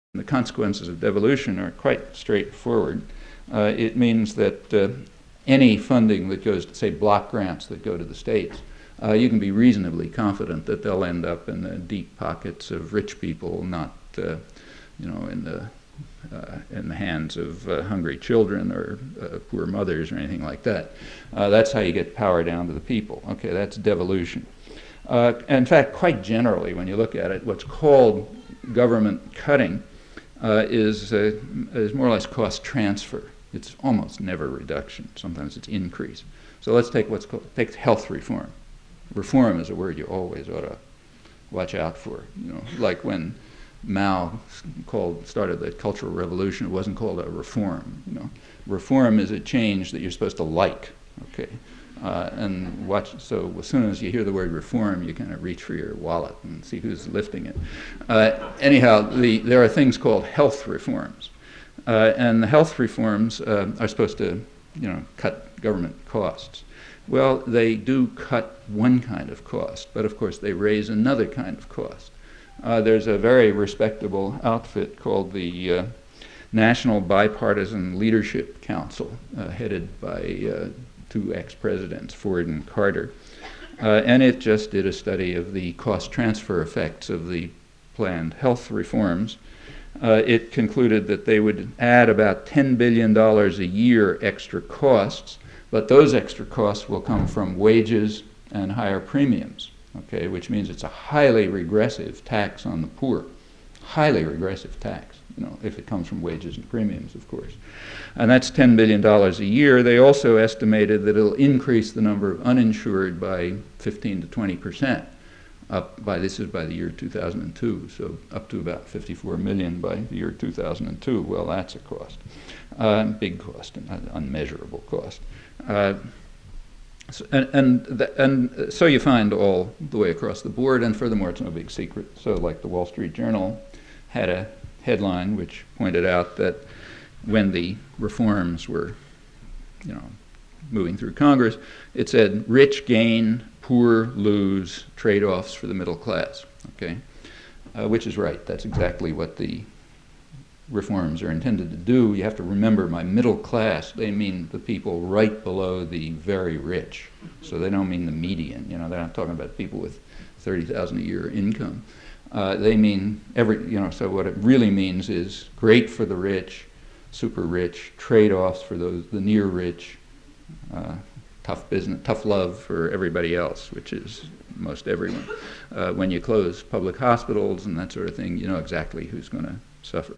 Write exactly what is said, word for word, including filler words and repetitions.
The consequences of devolution are quite straightforward. Uh, it means that uh, any funding that goes to, say, block grants that go to the states, uh, you can be reasonably confident that they'll end up in the deep pockets of rich people, not, uh, you know, in the uh, in the hands of uh, hungry children or uh, poor mothers or anything like that. Uh, that's how you get power down to the people. Okay, that's devolution. Uh, in fact, quite generally, when you look at it, what's called government cutting uh, is uh, is more or less cost transfer. It's almost never reduction. Sometimes it's increase. So let's take what's called take health reform. Reform is a word you always ought to watch out for. You know, like when Mao called started the Cultural Revolution, it wasn't called a reform. You know, reform is a change that you're supposed to like. Okay, uh, and watch. So as soon as you hear the word reform, you kind of reach for your wallet and see who's lifting it. Uh, anyhow, the there are things called health reforms, uh, and the health reforms uh, are supposed to, you know, cut government costs. Well, they do cut one kind of cost, but of course they raise another kind of cost. Uh, there's a very respectable outfit called the uh, National Bipartisan Leadership Council, uh, headed by uh, two ex-presidents, Ford and Carter. Uh, and it just did a study of the cost transfer effects of the planned health reforms. Uh, it concluded that they would add about ten billion dollars a year extra costs, but those extra costs will come from wages and higher premiums. Okay, which means it's a highly regressive tax on the poor, highly regressive tax, you know, if it comes from wages and premiums, of course. And that's ten billion dollars a year. They also estimated that it'll increase the number of uninsured by fifteen to twenty percent, up by, this is by the year two thousand two, so up to about fifty-four million by the year two thousand two. Well, that's a cost, uh, big cost, an unmeasurable cost. Uh, So, and and, the, and so you find all the way across the board, and furthermore, it's no big secret. So, like the Wall Street Journal had a headline which pointed out that when the reforms were, you know, moving through Congress, it said rich gain, poor lose, trade-offs for the middle class. Okay, uh, which is right. That's exactly what the reforms are intended to do. You have to remember, by middle class, they mean the people right below the very rich. So they don't mean the median. You know, they're not talking about people with thirty thousand a year income. Uh, they mean every, you know, so what it really means is great for the rich, super rich, trade-offs for those, the near rich, uh, tough business, tough love for everybody else, which is most everyone. Uh, when you close public hospitals and that sort of thing, you know exactly who's going to suffer.